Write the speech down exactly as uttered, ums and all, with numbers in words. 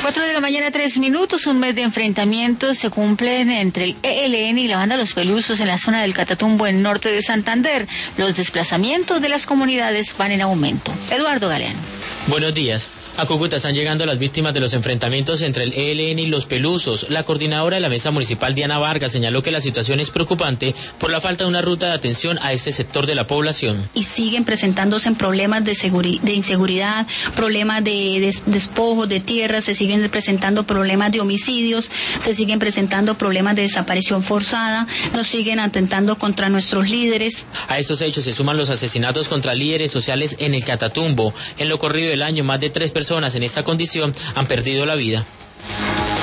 Cuatro de la mañana, tres minutos, un mes de enfrentamientos se cumplen entre el E L N y la banda Los Pelusos en la zona del Catatumbo, en norte de Santander. Los desplazamientos de las comunidades van en aumento. Eduardo Galeano. Buenos días. A Cúcuta están llegando las víctimas de los enfrentamientos entre el E L N y Los Pelusos. La coordinadora de la mesa municipal, Diana Vargas, señaló que la situación es preocupante por la falta de una ruta de atención a este sector de la población. Y siguen presentándose problemas de, seguri- de inseguridad, problemas de des- despojos de tierras, se siguen presentando problemas de homicidios, se siguen presentando problemas de desaparición forzada, nos siguen atentando contra nuestros líderes. A estos hechos se suman los asesinatos contra líderes sociales en el Catatumbo. En lo corrido del año, más de tres personas en esta condición han perdido la vida.